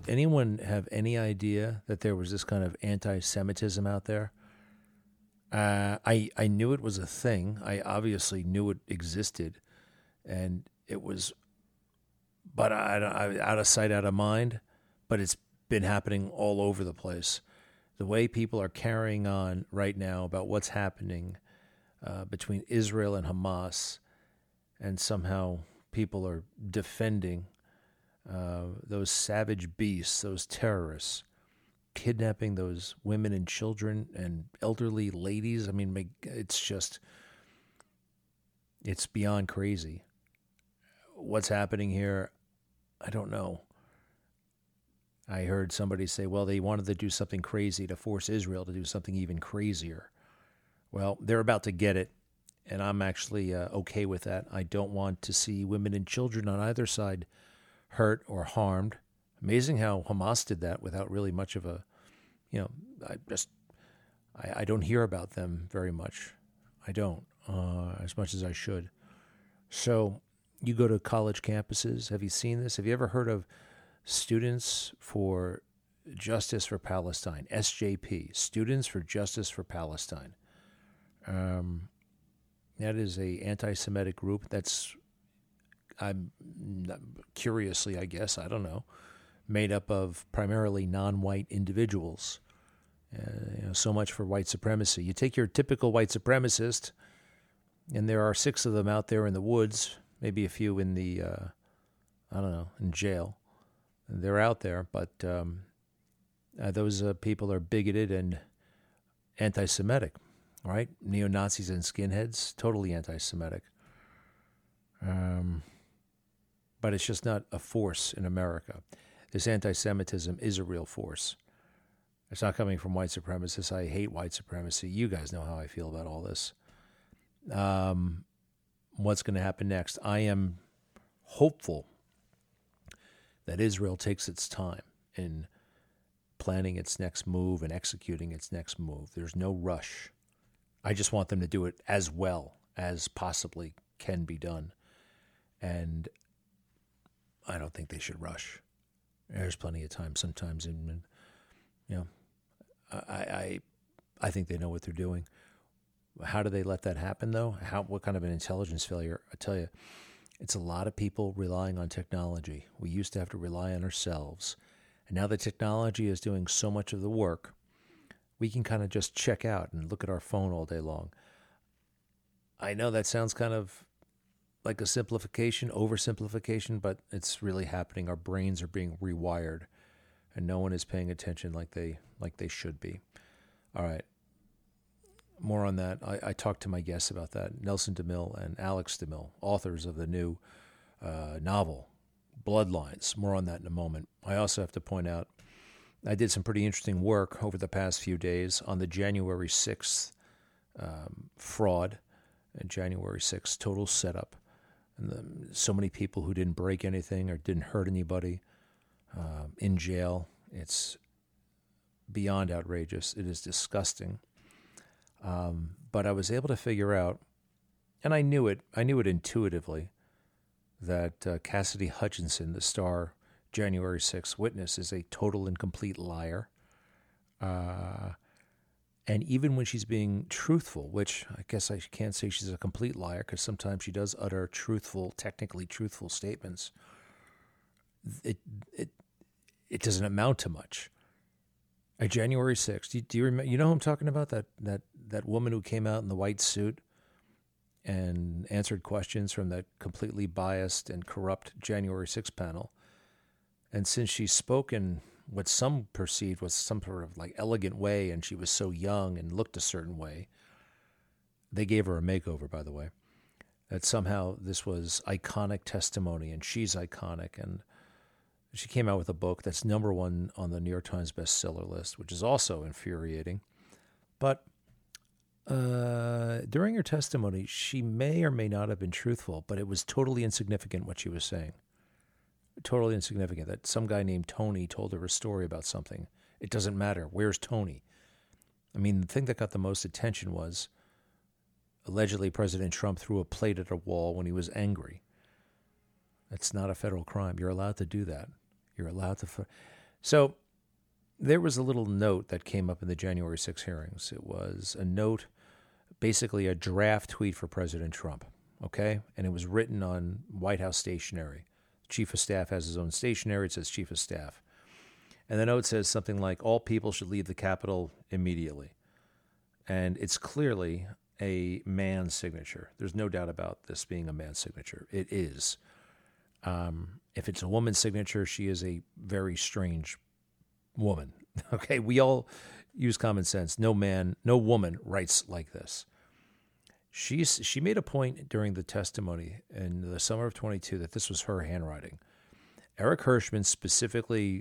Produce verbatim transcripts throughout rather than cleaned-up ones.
anyone have any idea that there was this kind of anti-Semitism out there? Uh, I I knew it was a thing. I obviously knew it existed, and it was, but I, I, out of sight, out of mind. But it's been happening all over the place. The way people are carrying on right now about what's happening uh, between Israel and Hamas, and somehow people are defending uh, those savage beasts, those terrorists, kidnapping those women and children and elderly ladies. I mean, it's just, it's beyond crazy. What's happening here, I don't know. I heard somebody say, well, they wanted to do something crazy to force Israel to do something even crazier. Well, they're about to get it, and I'm actually uh, okay with that. I don't want to see women and children on either side hurt or harmed. Amazing how Hamas did that without really much of a, you know, I just, I, I don't hear about them very much. I don't, uh, as much as I should. So you go to college campuses. Have you seen this? Have you ever heard of Students for Justice for Palestine, S J P, Students for Justice for Palestine? Um, that is a anti-Semitic group. That's, I'm curiously, I guess, I don't know, made up of primarily non-white individuals. Uh, you know, so much for white supremacy. You take your typical white supremacist, and there are six of them out there in the woods, maybe a few in the, uh, I don't know, in jail. They're out there, but um, uh, those uh, people are bigoted and anti-Semitic, right? Neo-Nazis and skinheads, totally anti-Semitic. Um, but it's just not a force in America. This anti-Semitism is a real force. It's not coming from white supremacists. I hate white supremacy. You guys know how I feel about all this. Um, what's going to happen next? I am hopeful that Israel takes its time in planning its next move and executing its next move. There's no rush. I just want them to do it as well as possibly can be done. And I don't think they should rush. There's plenty of time sometimes. In, you know, I, I, I think they know what they're doing. How do they let that happen, though? How? What kind of an intelligence failure? I tell you, it's a lot of people relying on technology. We used to have to rely on ourselves. And now that technology is doing so much of the work, we can kind of just check out and look at our phone all day long. I know that sounds kind of like a simplification, oversimplification, but it's really happening. Our brains are being rewired, and no one is paying attention like they like they should be. All right. More on that. I, I talked to my guests about that, Nelson DeMille and Alex DeMille, authors of the new uh, novel, Bloodlines. More on that in a moment. I also have to point out, I did some pretty interesting work over the past few days on the January sixth um, fraud, and January sixth total setup. And the, so many people who didn't break anything or didn't hurt anybody uh, in jail. It's beyond outrageous. It is disgusting. Um, but I was able to figure out, and I knew it, I knew it intuitively, that uh, Cassidy Hutchinson, the star January sixth witness, is a total and complete liar. Uh, and even when she's being truthful, which I guess I can't say she's a complete liar because sometimes she does utter truthful, technically truthful statements, it it it doesn't amount to much. Uh, January sixth, do you, do you remember? You know who I'm talking about? That that that woman who came out in the white suit and answered questions from that completely biased and corrupt January sixth panel. And since she spoke in what some perceived was some sort of like elegant way, and she was so young and looked a certain way, they gave her a makeover, by the way, that somehow this was iconic testimony and she's iconic. And she came out with a book that's number one on the New York Times bestseller list, which is also infuriating. But uh, during her testimony, she may or may not have been truthful, but it was totally insignificant what she was saying. Totally insignificant. That some guy named Tony told her a story about something. It doesn't matter. Where's Tony? I mean, the thing that got the most attention was allegedly President Trump threw a plate at a wall when he was angry. That's not a federal crime. You're allowed to do that. You're allowed to. So there was a little note that came up in the January sixth hearings. It was a note, basically a draft tweet for President Trump, okay? And it was written on White House stationery. Chief of Staff has his own stationery. It says Chief of Staff. And the note says something like, all people should leave the Capitol immediately. And it's clearly a man's signature. There's no doubt about this being a man's signature. It is. Um, if it's a woman's signature, she is a very strange woman. Okay, we all use common sense. No man, no woman writes like this. She's, she made a point during the testimony in the summer of twenty-two that this was her handwriting. Eric Hirschman specifically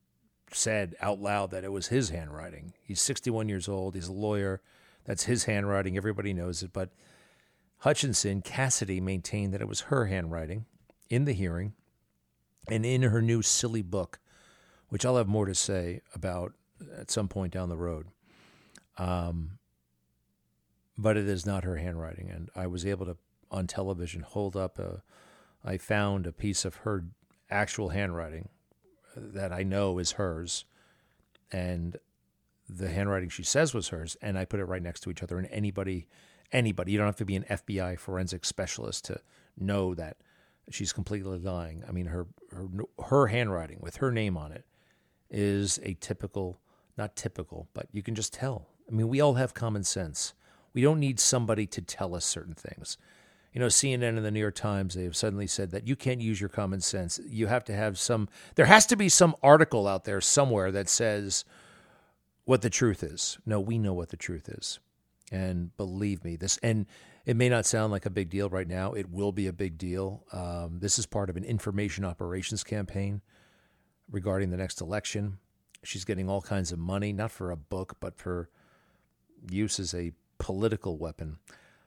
said out loud that it was his handwriting. He's sixty-one years old. He's a lawyer. That's his handwriting. Everybody knows it. But Hutchinson, Cassidy, maintained that it was her handwriting in the hearing and in her new silly book, which I'll have more to say about at some point down the road. Um, but it is not her handwriting. And I was able to, on television, hold up a, I found a piece of her actual handwriting that I know is hers, and the handwriting she says was hers, and I put it right next to each other. And anybody, anybody, you don't have to be an F B I forensic specialist to know that she's completely lying. I mean, her her her handwriting with her name on it is a typical, not typical, but you can just tell. I mean, we all have common sense. We don't need somebody to tell us certain things. You know, C N N and the New York Times, they have suddenly said that you can't use your common sense. You have to have some, there has to be some article out there somewhere that says what the truth is. No, we know what the truth is. And believe me, this, and it may not sound like a big deal right now. It will be a big deal. Um, this is part of an information operations campaign regarding the next election. She's getting all kinds of money, not for a book, but for use as a political weapon.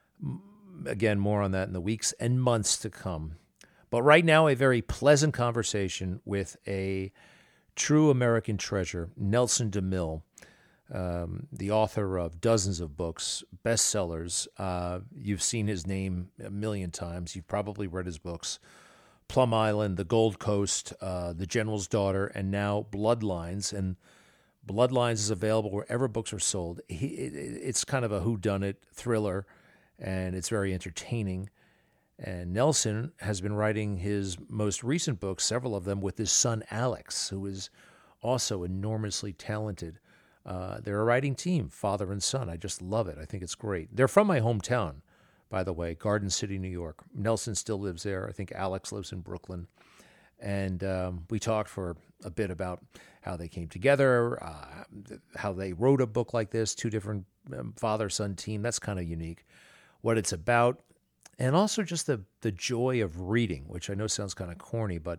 Again, more on that in the weeks and months to come. But right now, a very pleasant conversation with a true American treasure, Nelson DeMille, um, the author of dozens of books, bestsellers. Uh, you've seen his name a million times. You've probably read his books. Plum Island, The Gold Coast, uh, The General's Daughter, and now Bloodlines. And Bloodlines is available wherever books are sold. He, it, it's kind of a whodunit thriller, and it's very entertaining. And Nelson has been writing his most recent books, several of them, with his son Alex, who is also enormously talented. Uh, they're a writing team, father and son. I just love it. I think it's great. They're from my hometown, by the way, Garden City, New York. Nelson still lives there. I think Alex lives in Brooklyn. And um, we talked for a bit about how they came together, uh, how they wrote a book like this, two different um, father-son team. That's kind of unique. What it's about, and also just the, the joy of reading, which I know sounds kind of corny, but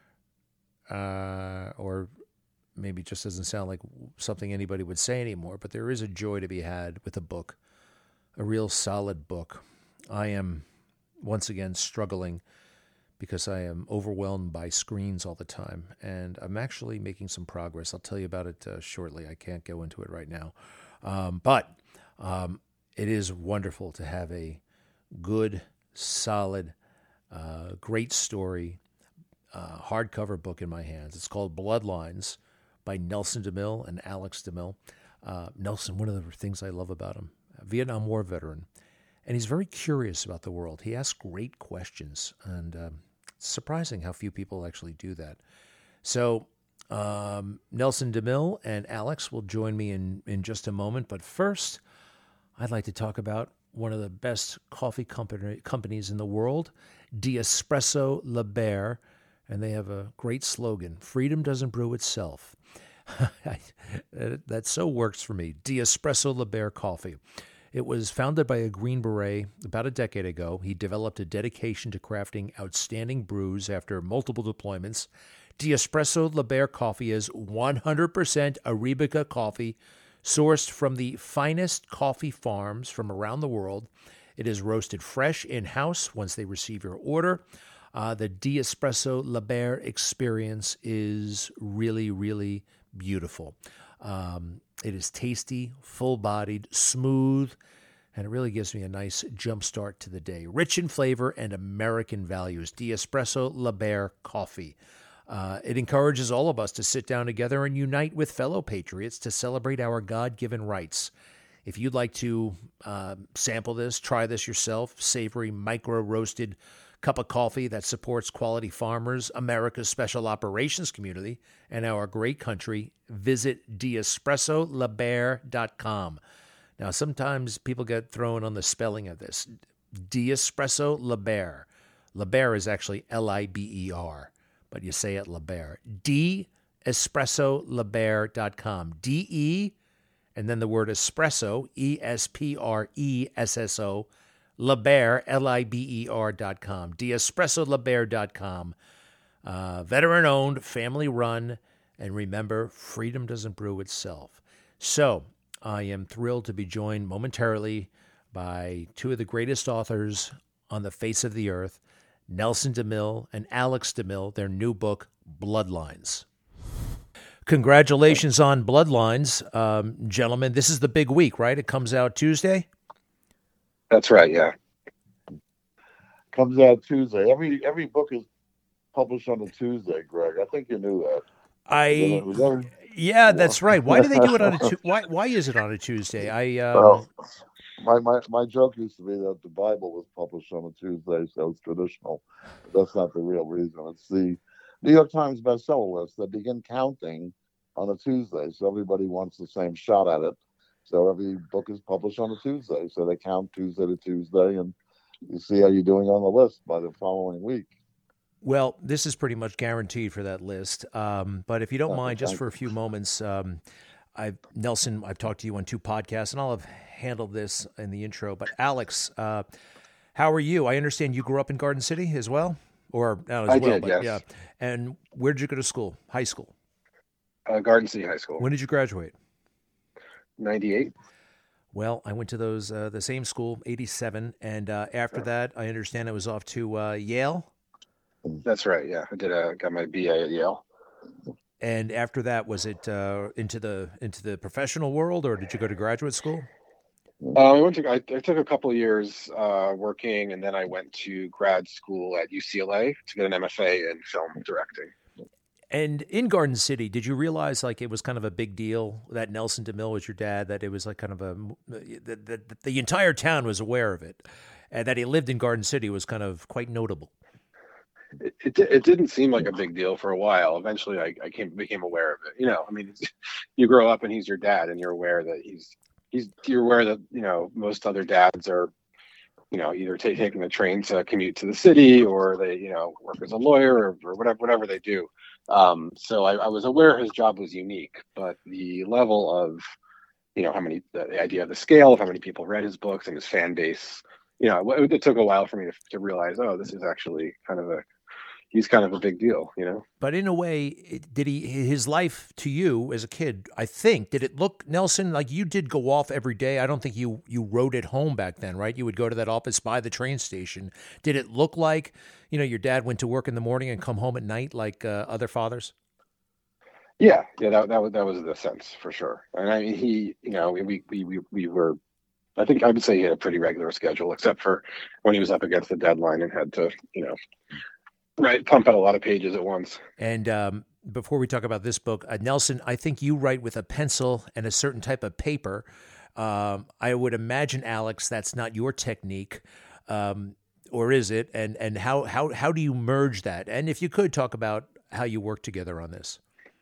uh, or maybe just doesn't sound like something anybody would say anymore, but there is a joy to be had with a book, a real solid book. I am, once again, struggling because I am overwhelmed by screens all the time, and I'm actually making some progress. I'll tell you about it uh, shortly. I can't go into it right now. Um, but um, it is wonderful to have a good, solid, uh, great story, uh, hardcover book in my hands. It's called Bloodlines by Nelson DeMille and Alex DeMille. Uh, Nelson, one of the things I love about him, a Vietnam War veteran, and he's very curious about the world. He asks great questions, and um, it's surprising how few people actually do that. So um, Nelson DeMille and Alex will join me in, in just a moment, but first, I'd like to talk about one of the best coffee company, companies in the world, D'Espresso Labère, and they have a great slogan, freedom doesn't brew itself. That so works for me. D'Espresso Labère coffee. It was founded by a Green Beret about a decade ago. He developed a dedication to crafting outstanding brews after multiple deployments. D'Espresso Labère coffee is one hundred percent Arabica coffee, sourced from the finest coffee farms from around the world. It is roasted fresh in-house once they receive your order. Uh, the D'Espresso Labère experience is really, really beautiful. Um, it is tasty, full-bodied, smooth, and it really gives me a nice jump start to the day. Rich in flavor and American values. D'Espresso Labère coffee. Uh, it encourages all of us to sit down together and unite with fellow patriots to celebrate our God-given rights. If you'd like to uh, sample this, try this yourself, savory micro-roasted cup of coffee that supports quality farmers, America's special operations community, and our great country, visit d espresso la bear dot com. Now, sometimes people get thrown on the spelling of this. D espresso la bear. La bear is actually L I B E R, but you say it la bear. d espresso la bear dot com. D E, and then the word espresso, E S P R E S S O, LaBear, L I B E R dot com, d espresso la bear dot com. Uh, veteran-owned, family-run, and remember, freedom doesn't brew itself. So I am thrilled to be joined momentarily by two of the greatest authors on the face of the earth, Nelson DeMille and Alex DeMille, their new book, Bloodlines. Congratulations on Bloodlines, um, gentlemen. This is the big week, right? It comes out Tuesday? That's right, yeah. Comes out Tuesday. Every every book is published on a Tuesday, Greg. I think you knew that. I Was that- yeah, that's right. Why do they do it on a tu- why why is it on a Tuesday? I um, Well, my, my my joke used to be that the Bible was published on a Tuesday, so it's traditional. But that's not the real reason. It's the New York Times bestseller list. They begin counting on a Tuesday, so everybody wants the same shot at it. So every book is published on a Tuesday. So they count Tuesday to Tuesday, and you see how you're doing on the list by the following week. well, this is pretty much guaranteed for that list. Um, but if you don't Oh, mind, just thank for a few moments, um, I've Nelson, I've talked to you on two podcasts, and I'll have handled this in the intro. But Alex, uh, how are you? I understand you grew up in Garden City as well, or not as I well, did, but yes. yeah. And where did you go to school? High school. Uh, Garden City High School. When did you graduate? ninety-eight. Well, I went to those uh, the same school, eighty-seven, and uh, after that, I understand I was off to uh, Yale. That's right, yeah. I did a, got my B A at Yale. And after that, was it uh, into the into the professional world, or did you go to graduate school? Uh, I went to. I, I took a couple of years uh, working, and then I went to grad school at U C L A to get an M F A in film directing. And in Garden City, did you realize like it was kind of a big deal that Nelson DeMille was your dad? That it was like kind of a that the, the entire town was aware of it, and that he lived in Garden City was kind of quite notable. It, it it didn't seem like a big deal for a while. Eventually, I, I came became aware of it. You know, I mean, it's, you grow up and he's your dad, and you're aware that he's he's you're aware that you know most other dads are, you know, either t- taking the train to commute to the city, or they you know work as a lawyer, or, or whatever whatever they do. Um, so I, I was aware his job was unique, but the level of, you know, how many, the, the idea of the scale of how many people read his books and his fan base, you know, it, it took a while for me to, to realize, oh, this is actually kind of a, he's kind of a big deal, you know? But in a way, it- did he, his life to you as a kid, I think, did it look, Nelson, like you did go off every day? I don't think you, you rode at home back then, right? You would go to that office by the train station. Did it look like, you know, your dad went to work in the morning and come home at night like uh, other fathers? Yeah, yeah, that that was that was the sense for sure. And I mean, he, you know, we we we we were, I think I would say he had a pretty regular schedule, except for when he was up against the deadline and had to, you know, right, pump out a lot of pages at once. And um, before we talk about this book, uh, Nelson, I think you write with a pencil and a certain type of paper. Um, I would imagine, Alex, that's not your technique, um, or is it? And and how how how do you merge that? And if you could talk about how you work together on this.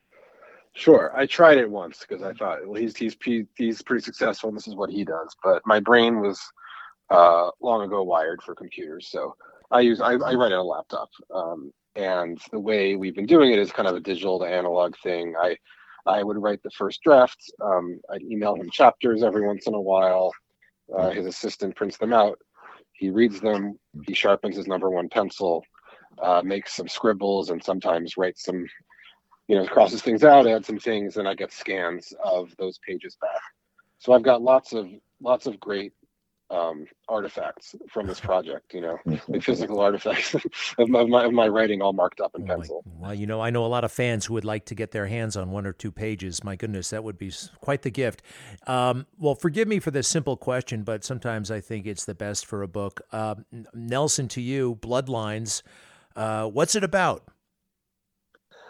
Sure, I tried it once because I thought, well, he's he's he's pretty successful, and this is what he does. But my brain was uh, long ago wired for computers, so I use I, I write on a laptop. Um, and the way we've been doing it is kind of a digital to analog thing. I I would write the first draft. Um, I'd email him chapters every once in a while. Uh, his assistant prints them out. He reads them. He sharpens his number one pencil, uh, makes some scribbles, and sometimes writes some, you know, crosses things out, adds some things, and I get scans of those pages back. So I've got lots of lots of great um, artifacts from this project, you know, like physical artifacts of, my, of, my, of my writing all marked up in Oh pencil. my, well, you know, I know a lot of fans who would like to get their hands on one or two pages. My goodness, that would be quite the gift. Um, well, forgive me for this simple question, but sometimes I think it's the best for a book. Uh, Nelson, to you, Bloodlines, uh, what's it about?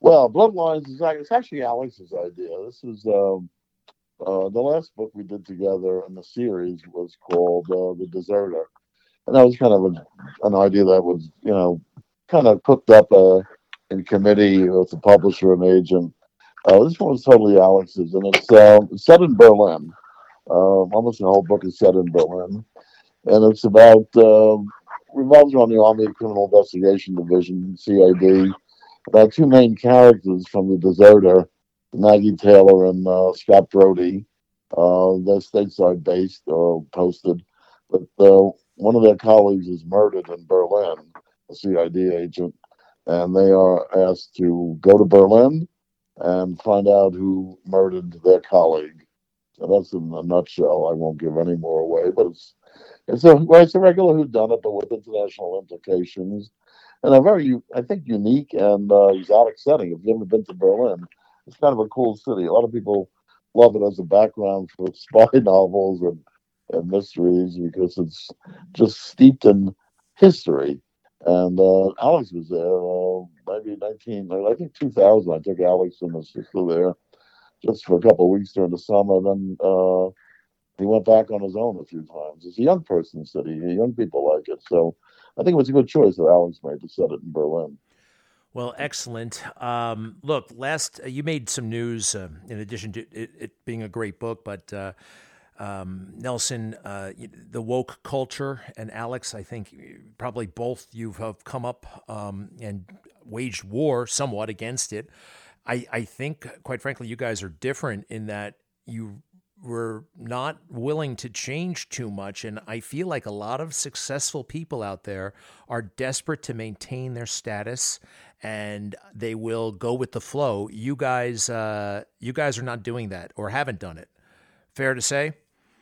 Well, Bloodlines is ac- it's actually Alex's idea. This is um, uh, the last book we did together in the series was called uh, The Deserter, and that was kind of a, an idea that was, you know, kind of cooked up uh, in committee with the publisher and agent. Uh, this one was totally Alex's, and it's uh, set in Berlin. Um, almost the whole book is set in Berlin, and it's about um, revolves around the Army Criminal Investigation Division, C I D. About two main characters from The Deserter, Maggie Taylor and uh, Scott Brody. Uh, they're stateside based or posted, but uh, one of their colleagues is murdered in Berlin, a C I D agent, and they are asked to go to Berlin and find out who murdered their colleague. So that's in a nutshell. I won't give any more away, but it's it's a well, it's a regular whodunit, but with international implications, and a very, I think, unique and uh, exotic setting. If you've ever been to Berlin, it's kind of a cool city. A lot of people love it as a background for spy novels and, and mysteries because it's just steeped in history. And uh, Alex was there, uh, maybe nineteen, I think two thousand. I took Alex and his sister there just for a couple of weeks during the summer. Then uh, he went back on his own a few times. It's a young person's city. Young people like it. So I think it was a good choice that Alex made to set it in Berlin. Well, excellent. Um, look, last uh, you made some news uh, in addition to it, it being a great book, but uh, um, Nelson, uh, the woke culture, and Alex, I think probably both you have come up um, and waged war somewhat against it. I, I think, quite frankly, you guys are different in that you were not willing to change too much. And I feel like a lot of successful people out there are desperate to maintain their status and they will go with the flow. You guys, uh, you guys are not doing that or haven't done it. Fair to say?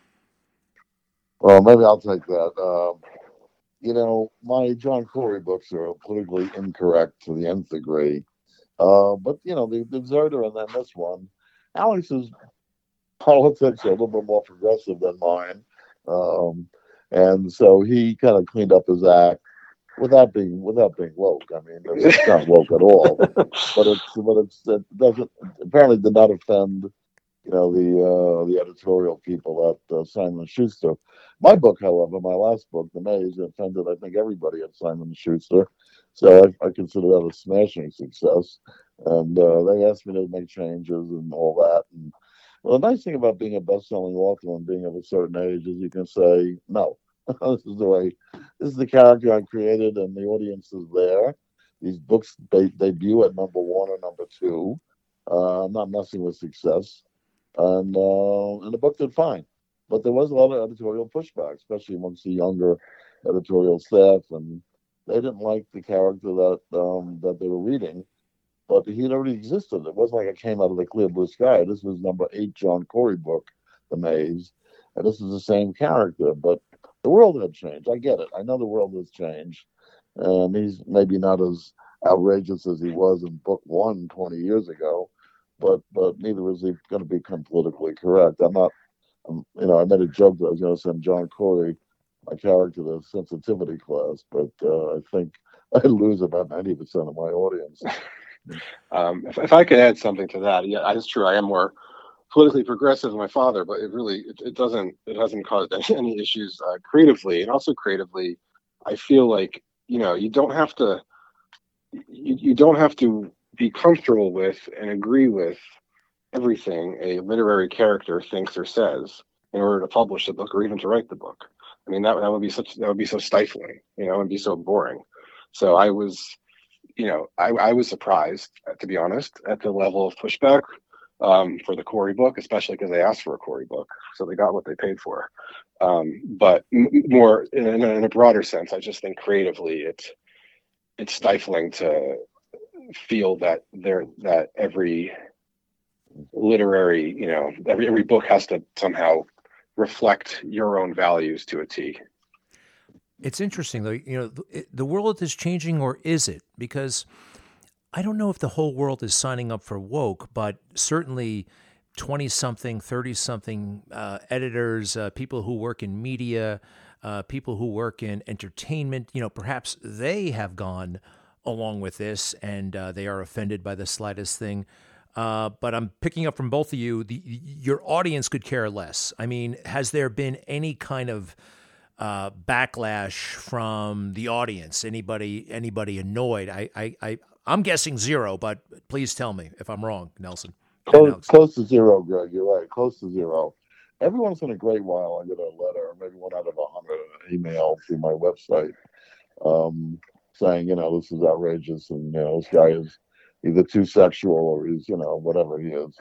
Well, maybe I'll take that. Um, you know, my John Corey books are politically incorrect to the nth degree. Uh, but, you know, the, the Deserter and then this one, Alex's politics are a little bit more progressive than mine. Um, and so he kind of cleaned up his act without being without being woke. I mean, it's not woke at all, but it's but it's it doesn't apparently did not offend, you know, the uh, the editorial people at uh, Simon and Schuster. My book, however, my last book, The Maze, offended I think everybody at Simon and Schuster. So I, I consider that a smashing success. And uh, they asked me to make changes and all that. And well, the nice thing about being a best-selling author and being of a certain age is you can say no. This is the way. This is the character I created, and the audience is there. These books they debut at number one or number two. Uh, I'm not messing with success, and uh, and the book did fine. But there was a lot of editorial pushback, especially amongst the younger editorial staff, and they didn't like the character that um, that they were reading. But he'd already existed. It wasn't like it came out of the clear blue sky. This was number eight John Corey book, The Maze, and this is the same character. But the world had changed. I get it. I know the world has changed. Um, he's maybe not as outrageous as he was in book one twenty years ago, but but neither is he going to become politically correct. I'm not, I'm, you know, I made a joke that I was going to send John Corey, my character, to the sensitivity class, but uh, I think I'd lose about ninety percent of my audience. Um, if, if I could add something to that, yeah, it's true. I am more politically progressive than my father, but it really it, it doesn't it hasn't caused any, any issues uh, creatively, and also creatively, I feel like you know you don't have to you, you don't have to be comfortable with and agree with everything a literary character thinks or says in order to publish the book or even to write the book. I mean that that would be such that would be so stifling, you know, and be so boring. So I was. You know, I, I was surprised, to be honest, at the level of pushback um, for the Corey book, especially because they asked for a Corey book, so they got what they paid for. Um, but m- more in a, in a broader sense, I just think creatively, it's it's stifling to feel that there that every literary, you know, every every book has to somehow reflect your own values to a T. It's interesting, though. You know, the, the world is changing, or is it? Because I don't know if the whole world is signing up for woke, but certainly twenty-something, thirty-something uh, editors, uh, people who work in media, uh, people who work in entertainment, you know, perhaps they have gone along with this, and uh, they are offended by the slightest thing. Uh, but I'm picking up from both of you, the, your audience could care less. I mean, has there been any kind of uh, backlash from the audience? Anybody anybody annoyed? I, I, I, I'm guessing zero, but please tell me if I'm wrong, Nelson. Close, close to zero, Greg. You're right. Close to zero. Every once in a great while, I get a letter, maybe one out of a hundred, an email through my website, um, saying, you know, this is outrageous, and you know, this guy is either too sexual or he's, you know, whatever he is.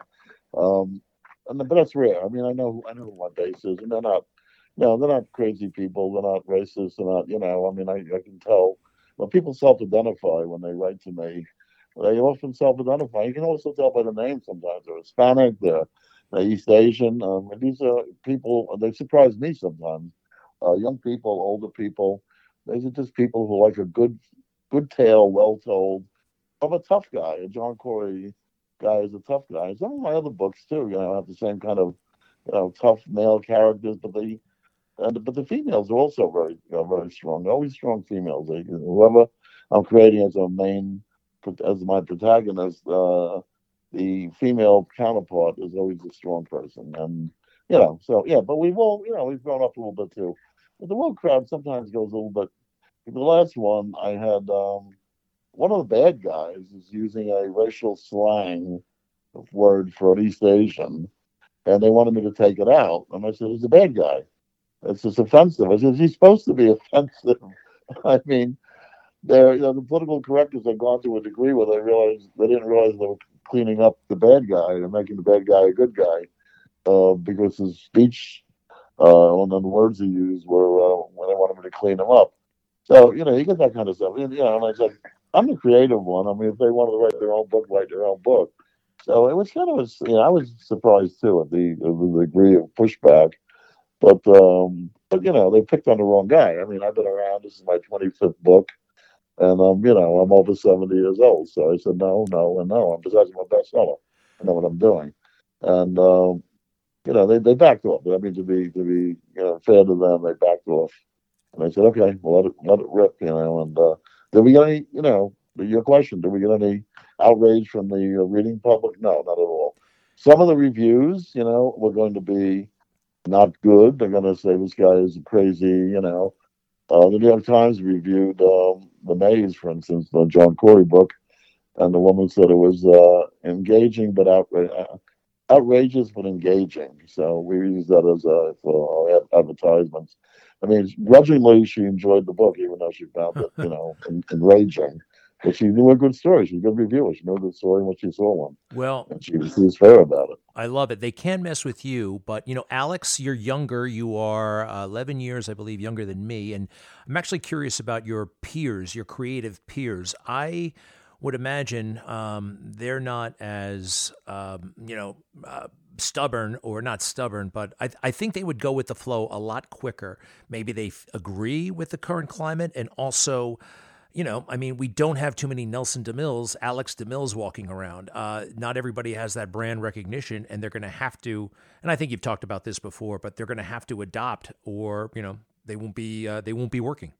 Um, and but that's rare. I mean, I know, I know who my base is, and they're not, you know, they're not crazy people. They're not racist. They're not, you know. I mean, I, I can tell when people self-identify when they write to me. They often self-identify. You can also tell by the name sometimes. They're Hispanic. They're, they're East Asian. Um, and these are people. They surprise me sometimes. Uh, young people, older people. These are just people who like a good, good tale, well told, of a tough guy. A John Corey guy is a tough guy. Some of my other books too, you know, have the same kind of, you know, tough male characters, but the, uh, but the females are also very, you know, very strong. Always strong females. They, whoever I'm creating as a main, as my protagonist, uh, the female counterpart is always a strong person, and you know, so yeah. But we've all, you know, we've grown up a little bit too. But the woke crowd sometimes goes a little bit. The last one I had. Um, One of the bad guys is using a racial slang word for an East Asian, and they wanted me to take it out. And I said, he's a bad guy. It's just offensive. I said, he's supposed to be offensive. I mean, they're, you know, the political correctors have gone to a degree where they realize they didn't realize they were cleaning up the bad guy and making the bad guy a good guy uh, because his speech uh, and the words he used were uh, when they wanted me to clean him up. So, you know, you get that kind of stuff. And, you know, and I said, I'm the creative one. I mean, if they wanted to write their own book, write their own book. So it was kind of, a, you know, I was surprised too at the, the degree of pushback. But, um, but you know, they picked on the wrong guy. I mean, I've been around. This is my twenty-fifth book, and um, you know, I'm over seventy years old. So I said, no, no, and no. I'm besides I'm a bestseller. I know what I'm doing, and um, you know, they, they backed off. I mean, to be to be you know fair to them, they backed off, and I said, okay, well, let it let it rip, you know, and. Uh, Did we get any, you know, your question, did we get any outrage from the uh, reading public? No, not at all. Some of the reviews, you know, were going to be not good. They're going to say this guy is crazy, you know. Uh, the New York Times reviewed um, The Maze, for instance, the John Corey book, and the woman said it was uh, engaging but outra- uh, outrageous but engaging. So we use that as uh, for our advertisements. I mean, grudgingly, she enjoyed the book, even though she found it, you know, enraging. But she knew a good story. She's a good reviewer. She knew a good story when she saw one. Well, and she was, she was fair about it. I love it. They can mess with you, but, you know, Alex, you're younger. You are uh, eleven years, I believe, younger than me. And I'm actually curious about your peers, your creative peers. I would imagine um, they're not as, um, you know, uh, stubborn or not stubborn, but I, I think they would go with the flow a lot quicker. Maybe they f- agree with the current climate, and also, you know, I mean, we don't have too many Nelson DeMills, Alex DeMills walking around. Uh, not everybody has that brand recognition, and they're going to have to, and I think you've talked about this before, but they're going to have to adopt, or, you know, they won't be, uh, they won't be working.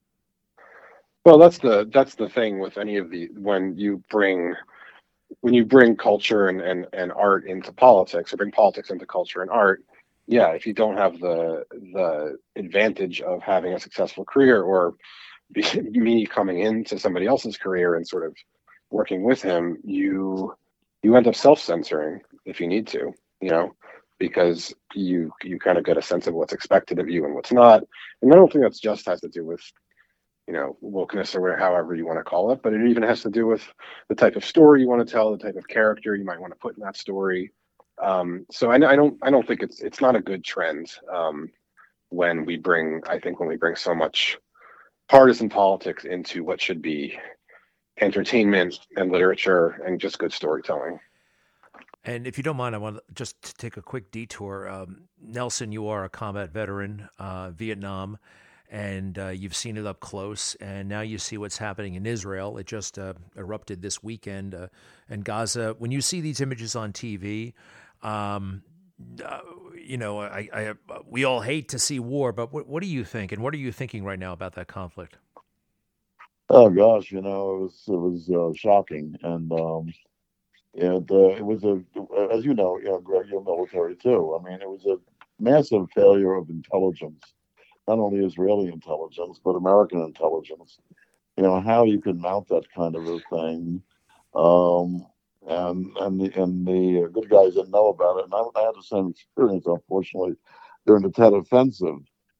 Well, that's the, that's the thing with any of the, when you bring when you bring culture and, and, and art into politics, or bring politics into culture and art, yeah, if you don't have the the advantage of having a successful career, or be, me coming into somebody else's career and sort of working with him, you you end up self-censoring if you need to, you know, because you you kind of get a sense of what's expected of you and what's not. And I don't think that's just has to do with, you know, wokeness or whatever, however you want to call it, but it even has to do with the type of story you want to tell, the type of character you might want to put in that story. Um, so I, I don't, I don't think it's, it's not a good trend um, when we bring, I think when we bring so much partisan politics into what should be entertainment and literature and just good storytelling. And if you don't mind, I want to just take a quick detour. Um, Nelson, you are a combat veteran, uh, Vietnam. And uh, you've seen it up close, and now you see what's happening in Israel. It just uh, erupted this weekend uh, in Gaza. When you see these images on T V, um, uh, you know, I, I, we all hate to see war, but what, what do you think, and what are you thinking right now about that conflict? Oh gosh, you know, it was it was uh, shocking, and um, it uh, it was a, as you know, you know, Greg, you're military too. I mean, it was a massive failure of intelligence, not only Israeli intelligence but American intelligence. You know how you could mount that kind of a thing, um, and and the, and the good guys didn't know about it. And I, I had the same experience, unfortunately, during the Tet Offensive.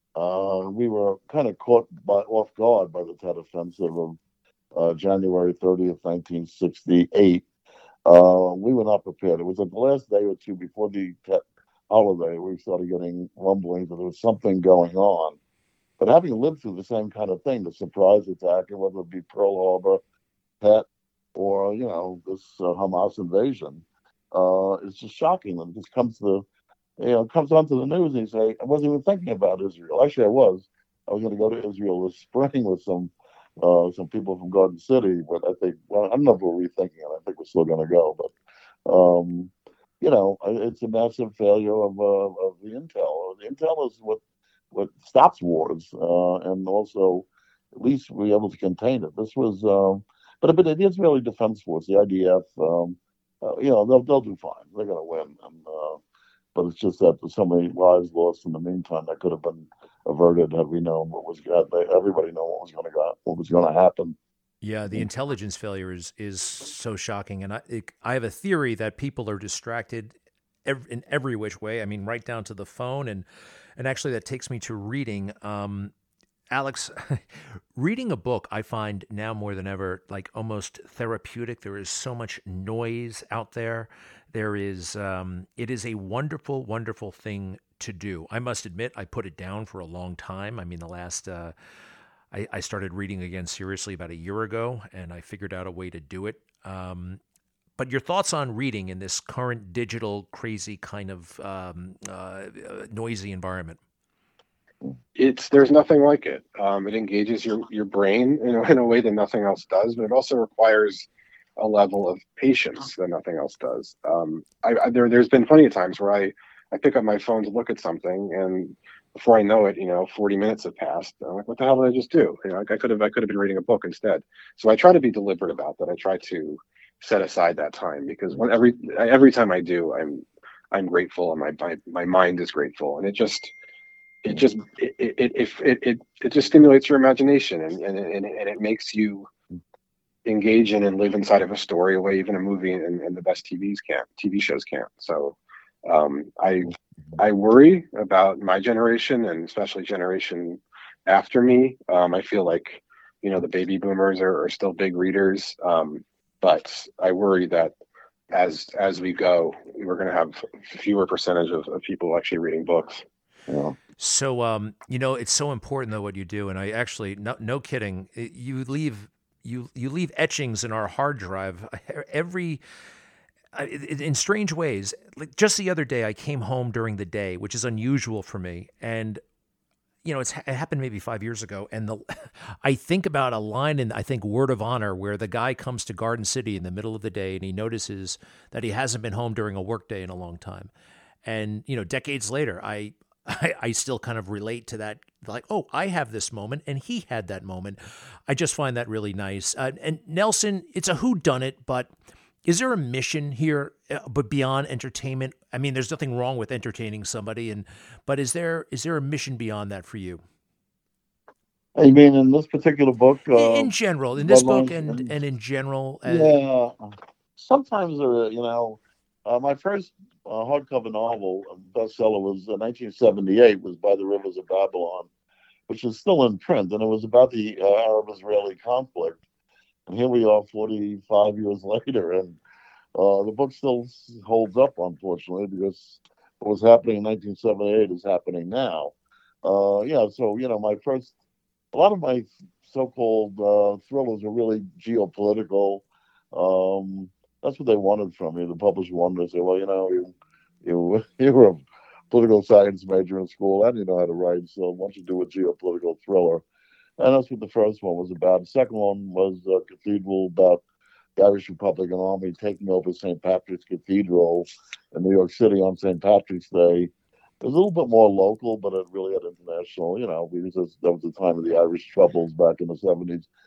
Uh, we were kind of caught by, off guard by the Tet Offensive of uh, January thirtieth, nineteen sixty-eight. Uh, we were not prepared. It was at the last day or two before the Tet holiday we started getting rumblings that there was something going on. But having lived through the same kind of thing, the surprise attack, and whether it be Pearl Harbor, Tet, or you know this uh, Hamas invasion, uh, it's just shocking when it just comes to you know comes onto the news and you say, I wasn't even thinking about Israel. Actually, I was. I was going to go to Israel this spring with some uh, some people from Garden City, but I think well, I don't know if we're rethinking it. I think we're still going to go, but um, you know, it's a massive failure of uh, of the intel. The intel is what what stops wars, uh, and also at least we're able to contain it. This was, um, but but the Israeli Defense Force, the I D F, um, uh, you know, they'll they'll do fine. They're going to win, and, uh, but it's just that there's so many lives lost in the meantime that could have been averted had we known what was had everybody know what was going to go, what was going to happen. Yeah, the intelligence failure is is so shocking, and I it, I have a theory that people are distracted ev- in every which way. I mean, right down to the phone, and and actually that takes me to reading. Um, Alex, reading a book, I find now more than ever like almost therapeutic. There is so much noise out there. There is, um, it is a wonderful, wonderful thing to do. I must admit, I put it down for a long time. I mean, the last, uh, I, I started reading again seriously about a year ago, and I figured out a way to do it. Um, but your thoughts on reading in this current digital, crazy kind of um, uh, uh, noisy environment? It's there's nothing like it. Um, it engages your your brain in a, in a way that nothing else does, but it also requires a level of patience that nothing else does. Um, I, I, there there's been plenty of times where I I pick up my phone to look at something, and before I know it, you know, forty minutes have passed. I'm like, what the hell did I just do? You know, like I could have I could have been reading a book instead. So I try to be deliberate about that. I try to set aside that time because when every every time I do, I'm I'm grateful and my my, my mind is grateful, and it just it just it it it it, it, it just stimulates your imagination and, and and and it makes you engage in and live inside of a story a way even a movie and, and the best T Vs can't T V shows can't. So um, I I worry about my generation and especially generation after me. Um, I feel like you know the baby boomers are, are still big readers, um, but I worry that as as we go, we're going to have fewer percentage of, of people actually reading books. Yeah. So, um, you know, it's so important though what you do, and I actually, no, no kidding, it- you leave you you leave etchings in our hard drive every I- in in strange ways. Like just the other day, I came home during the day, which is unusual for me, and you know, it's it happened maybe five years ago, and the I think about a line in I think Word of Honor where the guy comes to Garden City in the middle of the day and he notices that he hasn't been home during a workday in a long time, and you know, decades later, I. I, I still kind of relate to that, like, oh, I have this moment, and he had that moment. I just find that really nice. Uh, and Nelson, it's a whodunit, but is there a mission here, uh, but beyond entertainment? I mean, there's nothing wrong with entertaining somebody, and but is there is there a mission beyond that for you? I mean, in this particular book, In, uh, in general, in this book, Bloodlines, and and and in general, uh, yeah, sometimes uh, you know, uh, my first uh, hardcover novel uh, bestseller was uh, nineteen seventy-eight, was By the Rivers of Babylon, which is still in print, and it was about the uh, Arab-Israeli conflict. And here we are, forty-five years later, and uh, the book still holds up, unfortunately, because what was happening in nineteen seventy-eight is happening now. Uh, yeah, so you know, my first, a lot of my so-called uh, thrillers are really geopolitical. Um, that's what they wanted from me. The publisher wanted to say, well, you know, you you you were a political science major in school and you know how to write, so why don't you do a geopolitical thriller? And that's what the first one was about. The second one was a Cathedral, about the Irish Republican Army taking over Saint Patrick's Cathedral in New York City on Saint Patrick's Day. It was a little bit more local, but it really had international, you know, because that was the time of the Irish Troubles back in the seventies.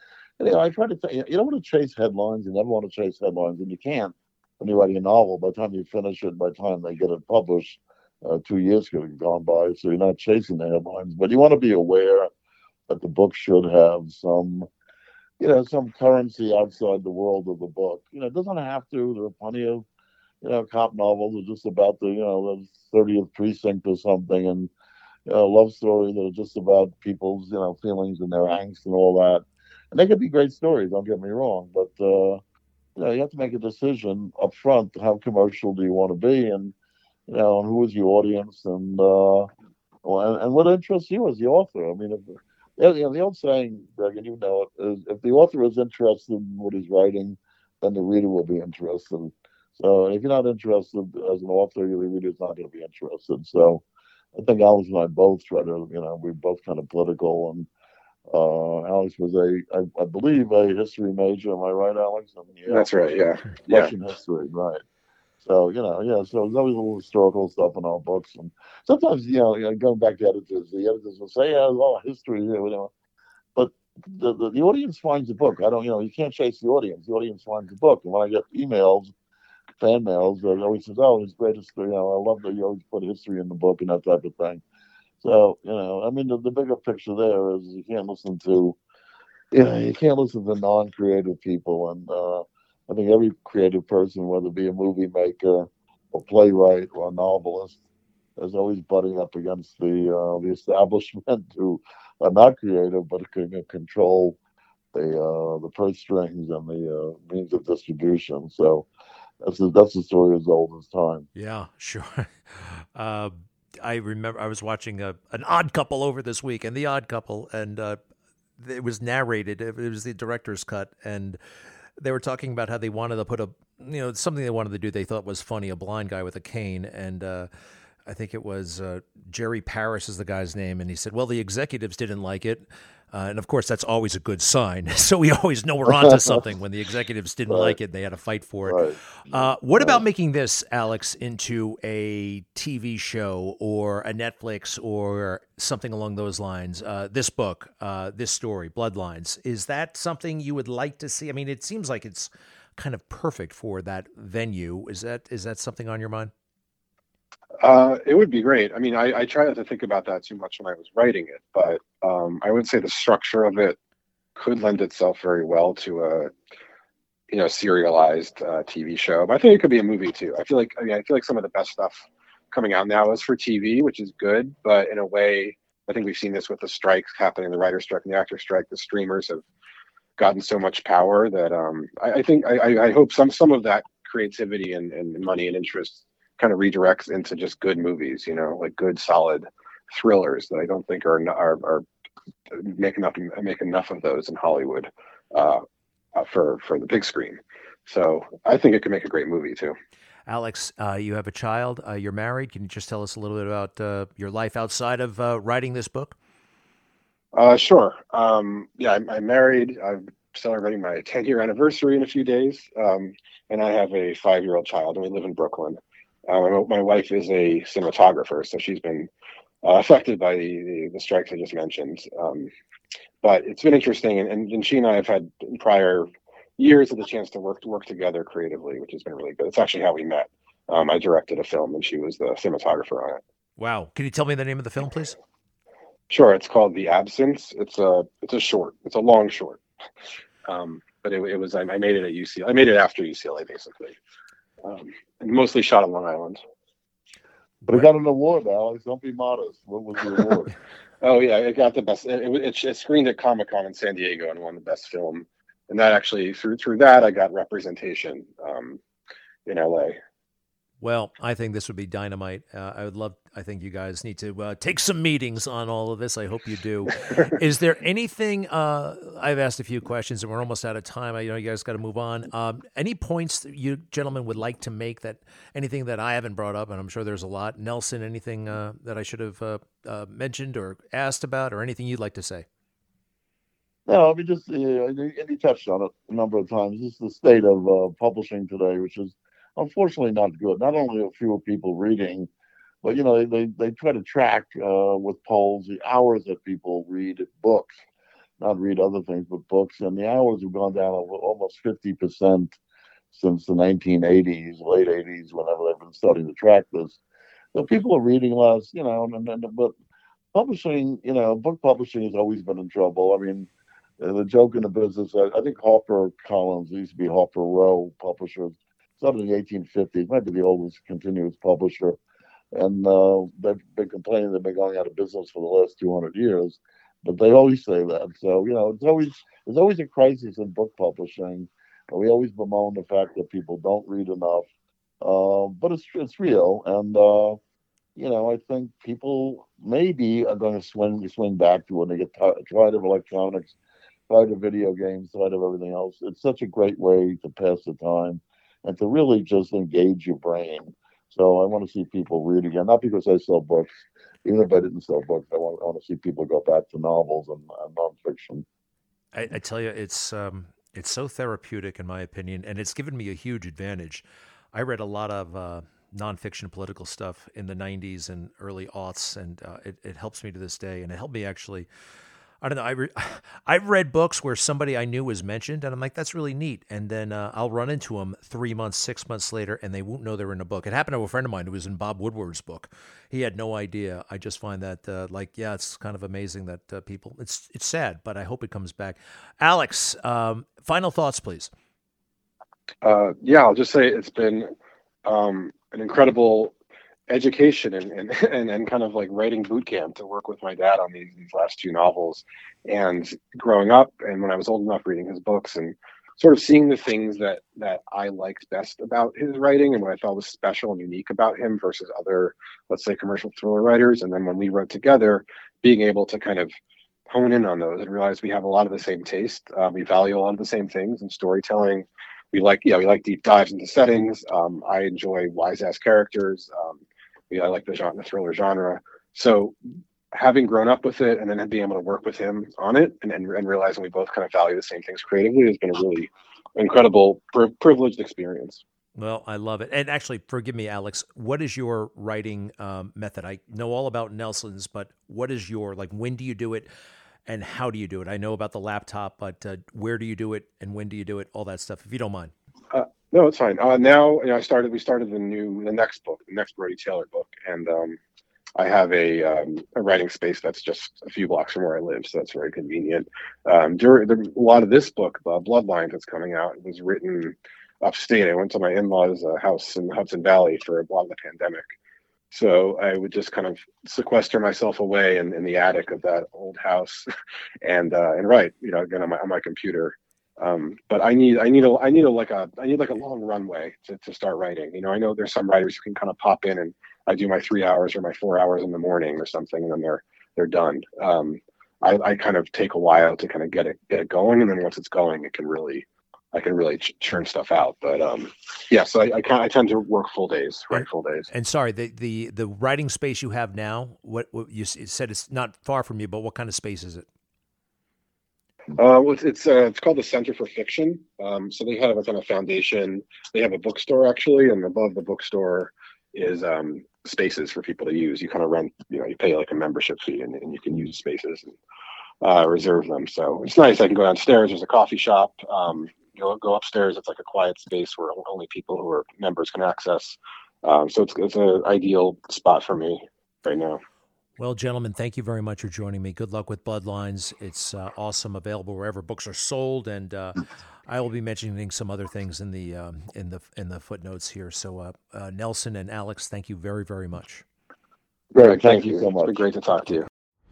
And, you know, I try to say, you don't want to chase headlines. You never want to chase headlines, and you can't when you're writing a novel. By the time you finish it, by the time they get it published, uh, two years could have gone by. So you're not chasing the headlines, but you want to be aware that the book should have some, you know, some currency outside the world of the book. You know, it doesn't have to. There are plenty of, you know, cop novels that are just about the, you know, the thirtieth precinct or something, and you know, love stories that are just about people's, you know, feelings and their angst and all that. And they could be great stories. Don't get me wrong, but uh, you know, you have to make a decision up front. How commercial do you want to be, and you know, and who is your audience, and uh, well, and, and what interests you as the author. I mean, if you know, the old saying, Greg, and you know it, is if the author is interested in what he's writing, then the reader will be interested. So if you're not interested as an author, the reader's not going to be interested. So I think Alex and I both try to, you know, we're both kind of political. And uh, Alex was a, I, I believe, a history major. Am I right, Alex? I mean, yeah, That's right. Yeah. Russian Yeah. history, right? So you know, yeah. So there's always a little historical stuff in our books, and sometimes, you know, you know going back to editors, the editors will say, "Yeah, there's a lot of history here," you know. But the, the the audience finds the book. I don't, you know, you can't chase the audience. The audience finds the book. And when I get emails, fan mails, that always says, "Oh, it's great history." You know, I love that you always put history in the book and that type of thing. So you know, I mean, the, the bigger picture there is you can't listen to, you know, you can't listen to non-creative people, and uh, I think every creative person, whether it be a movie maker, or playwright, or a novelist, is always butting up against the uh, the establishment who are not creative but can control the uh, the purse strings and the uh, means of distribution. So that's a, that's the story as old as time. Yeah, sure. Uh, I remember I was watching a, an Odd Couple over this week, and The Odd Couple, and uh, it was narrated. It was the director's cut, and they were talking about how they wanted to put a, you know, something they wanted to do. They thought was funny, a blind guy with a cane, and uh, I think it was uh, Jerry Paris is the guy's name, and he said, well, the executives didn't like it. Uh, and of course, that's always a good sign. So we always know we're onto something when the executives didn't Right. like it. They had to fight for it. Right. Uh, what Right. about making this, Alex, into a T V show or a Netflix or something along those lines? Uh, this book, uh, this story, Bloodlines, is that something you would like to see? I mean, it seems like it's kind of perfect for that venue. Is that is that something on your mind? Uh, it would be great. I mean, I, I try not to think about that too much when I was writing it, but um, I would say the structure of it could lend itself very well to a, you know, serialized uh, T V show. But I think it could be a movie too. I feel like, I mean, I feel like some of the best stuff coming out now is for T V, which is good. But in a way, I think we've seen this with the strikes happening, the writer strike and the actor strike. The streamers have gotten so much power that um, I, I think I, I hope some some of that creativity and, and money and interest kind of redirects into just good movies, you know, like good solid thrillers that I don't think are are, are make enough make enough of those in Hollywood uh, uh, for for the big screen. So I think it could make a great movie too. Alex, uh, you have a child. Uh, you're married. Can you just tell us a little bit about uh, your life outside of uh, writing this book? Uh, sure. Um, yeah, I'm, I'm married. I'm celebrating my ten year anniversary in a few days, um, and I have a five year old child, and we live in Brooklyn. Uh, my, my wife is a cinematographer, so she's been uh, affected by the, the, the strikes I just mentioned. Um, but it's been interesting, and, and, and she and I have had in prior years of the chance to work to work together creatively, which has been really good. It's actually how we met. Um, I directed a film, and she was the cinematographer on it. Wow. Can you tell me the name of the film, please? Sure. It's called The Absence. It's a it's a short. It's a long short. Um, but it, it was I, I made it at U C L A. I made it after U C L A, basically. Um, and mostly shot on Long Island. But it got an award, Alex. Don't be modest. What was the award? Oh yeah, it got the best. It, it, it screened at Comic Con in San Diego and won the best film. And that actually through through that I got representation um, in L A. Well, I think this would be dynamite. Uh, I would love, I think you guys need to uh, take some meetings on all of this. I hope you do. Is there anything, uh, I've asked a few questions and we're almost out of time. I, you know, you guys got to move on. Um, any points that you gentlemen would like to make, that anything that I haven't brought up, and I'm sure there's a lot. Nelson, anything uh, that I should have uh, uh, mentioned or asked about, or anything you'd like to say? No, I mean, just, uh, and you touched on it a number of times. This is the state of uh, publishing today, which is unfortunately not good. Not only are fewer people reading, but, you know, they, they, they try to track uh, with polls the hours that people read books. not read other things but books. And the hours have gone down almost fifty percent since the nineteen eighties, late eighties, whenever they've been starting to track this. So people are reading less, you know, and, and but publishing, you know, book publishing has always been in trouble. I mean, uh, the joke in the business, I, I think Harper Collins used to be Harper Row Publishers, started in the eighteen fifties, might be the oldest continuous publisher. And uh, they've been complaining they've been going out of business for the last two hundred years, but they always say that. So, you know, it's always, there's always a crisis in book publishing. We always bemoan the fact that people don't read enough, uh, but it's it's real, and uh, you know I think people maybe are going to swing swing back to when they get t- tired of electronics, tired of video games, tired of everything else. It's such a great way to pass the time and to really just engage your brain. So I want to see people read again, not because I sell books. Even if I didn't sell books, I want, I want to see people go back to novels and, and nonfiction. I, I tell you, it's um, it's so therapeutic, in my opinion, and it's given me a huge advantage. I read a lot of uh, nonfiction political stuff in the nineties and early aughts, and uh, it, it helps me to this day, and it helped me actually. I don't know. I re- I've read books where somebody I knew was mentioned, and I'm like, that's really neat. And then uh, I'll run into them three months, six months later, and they won't know they're in a book. It happened to a friend of mine who was in Bob Woodward's book. He had no idea. I just find that, uh, like, yeah, it's kind of amazing that uh, people. It's it's sad, but I hope it comes back. Alex, um, final thoughts, please. Uh, yeah, I'll just say it's been um, an incredible education and, and and and kind of like writing boot camp to work with my dad on these these last two novels, and growing up and when I was old enough reading his books and sort of seeing the things that that I liked best about his writing and what I thought was special and unique about him versus other, let's say, commercial thriller writers. And then when we wrote together, being able to kind of hone in on those and realize we have a lot of the same taste. Uh, we value a lot of the same things in storytelling. We like, yeah, we like deep dives into settings. Um, I enjoy wise ass characters. Um, I like the genre, the thriller genre. So having grown up with it and then being able to work with him on it and, and, and realizing we both kind of value the same things creatively has been a really incredible, pri- privileged experience. Well, I love it. And actually, forgive me, Alex, what is your writing um, method? I know all about Nelson's, but what is your, like, when do you do it and how do you do it? I know about the laptop, but uh, where do you do it and when do you do it? All that stuff, if you don't mind. Uh, No, it's fine. Uh, now, you know, I started. We started the new, the next book, the next Brody Taylor book, and um, I have a um, a writing space that's just a few blocks from where I live, so that's very convenient. Um, during the, a lot of this book, uh, Bloodlines, that's coming out, was written upstate. I went to my in-laws' uh, house in the Hudson Valley for a lot of the pandemic, so I would just kind of sequester myself away in, in the attic of that old house, and uh, and write, you know, again on my on my computer. Um, but I need, I need a, I need a, like a, I need like a long runway to, to start writing. You know, I know there's some writers who can kind of pop in and I do my three hours or my four hours in the morning or something, and then they're, they're done. Um, I, I kind of take a while to kind of get it, get it going. And then once it's going, it can really, I can really ch- churn stuff out. But, um, yeah, so I, I kind I tend to work full days, write full days. And sorry, the, the, the writing space you have now, what, what you said it's not far from you, but what kind of space is it? Uh, well, it's it's, uh, it's called the Center for Fiction. Um, so they have a kind of foundation. They have a bookstore actually, and above the bookstore is um, spaces for people to use. You kind of rent, you know, you pay like a membership fee, and, and you can use spaces and uh, reserve them. So it's nice. I can go downstairs. There's a coffee shop. Um, you know, go upstairs. It's like a quiet space where only people who are members can access. Um, so it's it's an ideal spot for me right now. Well, gentlemen, thank you very much for joining me. Good luck with Bloodlines. It's uh, awesome, available wherever books are sold, and uh, I will be mentioning some other things in the um, in the in the footnotes here. So, uh, uh, Nelson and Alex, thank you very, very much. Greg, thank, thank you so much. It's been great to talk to you.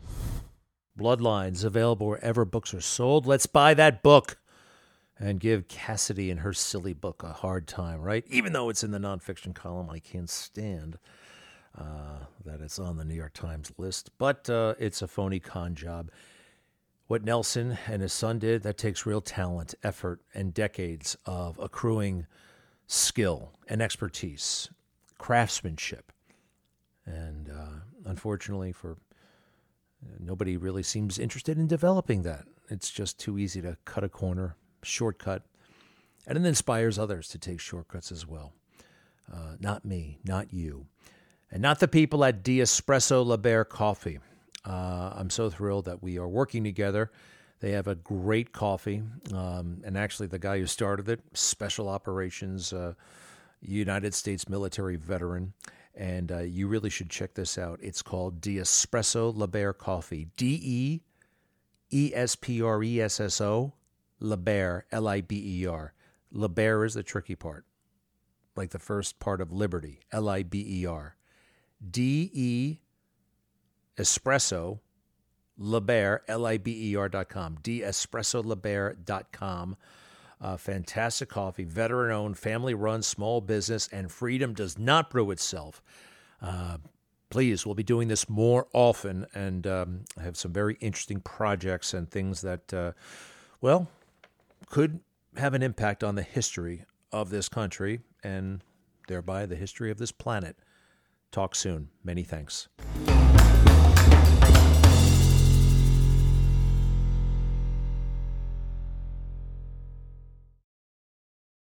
Bloodlines, available wherever books are sold. Let's buy that book and give Cassidy and her silly book a hard time, right? Even though it's in the nonfiction column, I can't stand Uh, that it's on the New York Times list, but uh, it's a phony con job. What Nelson and his son did, that takes real talent, effort, and decades of accruing skill and expertise, craftsmanship. And uh, unfortunately, for uh, nobody really seems interested in developing that. It's just too easy to cut a corner, shortcut, and it inspires others to take shortcuts as well. Uh, not me, not you. And not the people at D'Espresso La Bear Coffee. Uh, I'm so thrilled that we are working together. They have a great coffee, um, and actually the guy who started it, Special Operations, uh, United States military veteran, and uh, you really should check this out. It's called D'Espresso Liber Coffee, D E E S P R E S S O, Liber, L I B E R. Liber is the tricky part, like the first part of liberty, L I B E R. D E Espresso Liber, L I B E R dot com, D Espresso Liber dot com. Uh, fantastic coffee, veteran-owned, family-run, small business, and freedom does not brew itself. Uh, please, we'll be doing this more often, and um, I have some very interesting projects and things that, uh, well, could have an impact on the history of this country and thereby the history of this planet. Talk soon. Many thanks.